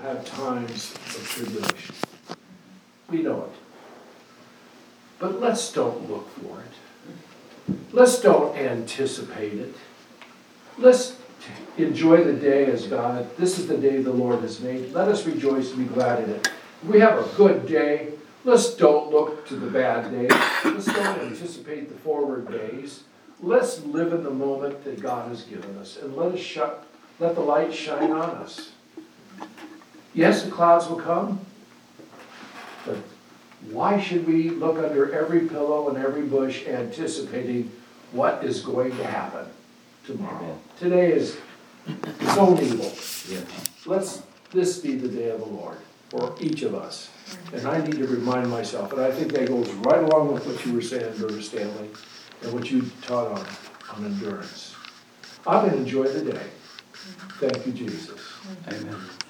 have times of tribulation. We know it. But let's don't look for it. Let's don't anticipate it. Let's enjoy the day as God. This is the day the Lord has made. Let us rejoice and be glad in it. If we have a good day, let's don't look to the bad days. Let's don't anticipate the forward days. Let's live in the moment that God has given us, and let the light shine on us. Yes, the clouds will come, but why should we look under every pillow and every bush anticipating what is going to happen tomorrow? Amen. Today is so evil. Yeah. Let's this be the day of the Lord for each of us. And I need to remind myself, and I think that goes right along with what you were saying, Brother Stanley, and what you taught on endurance. I'm going to enjoy the day. Thank you, Jesus. Amen.